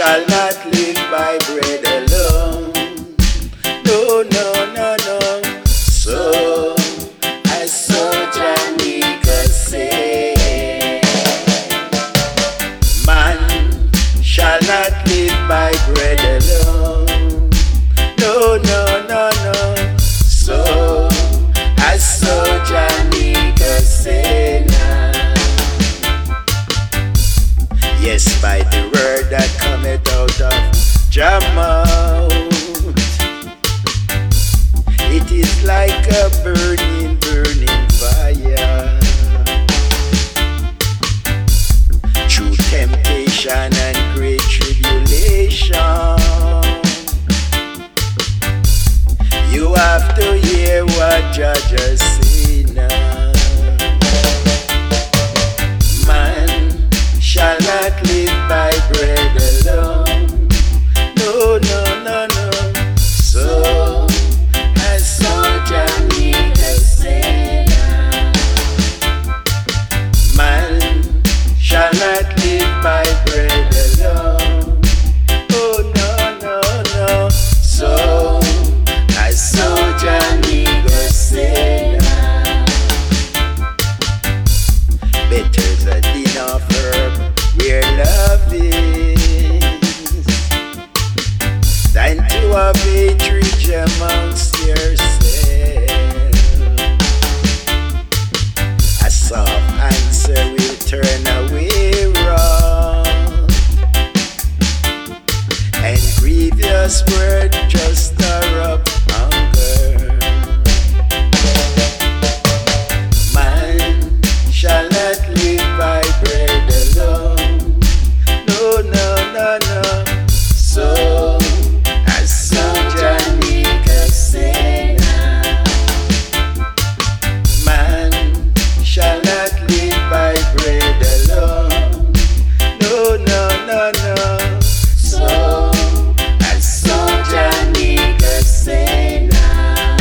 shall not live by bread alone. No, no, no, no. So I saw Jamaica say, man shall not live by bread alone. No, no, no, no. So I saw Jamaica say now. Yes, by the word that cometh out of Jah mouth, it is like a burning, burning fire. Through temptation and great tribulation, you have to hear what Jah just say now. Man shall not live by bread alone. No, no, no, no. So I saw Jamaica say now. Man shall not live by bread alone. Oh, no, no, no. So I saw Jamaica say now. Better's a dinner firm where love is than to have hatred amongst yourself. A soft answer will turn away wrath, and grievous word just stir up hunger. Man shall not live by bread alone. No, no, no, no. So I saw Jamaica say now. Man shall not live by bread alone. No, no, no, no. So I saw Jamaica say now.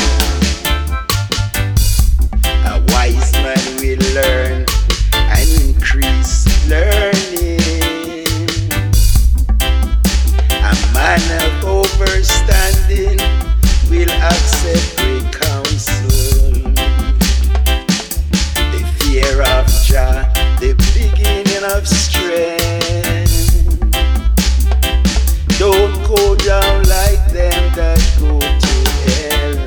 A wise man will learn and increase learning. A man of overstanding will accept great counsel. The fear of Jah, the beginning of strength. Don't go down like them that go to hell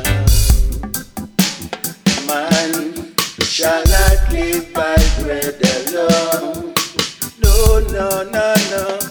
now. Man shall not live by bread alone. No, no, no, no.